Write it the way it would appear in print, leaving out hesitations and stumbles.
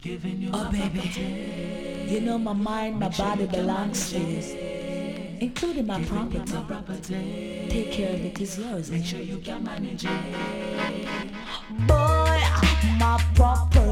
Oh baby, you know my mind, my body belongs to you, including my property. Take care of it, it's yours. Make sure you can manage it. Boy, my property.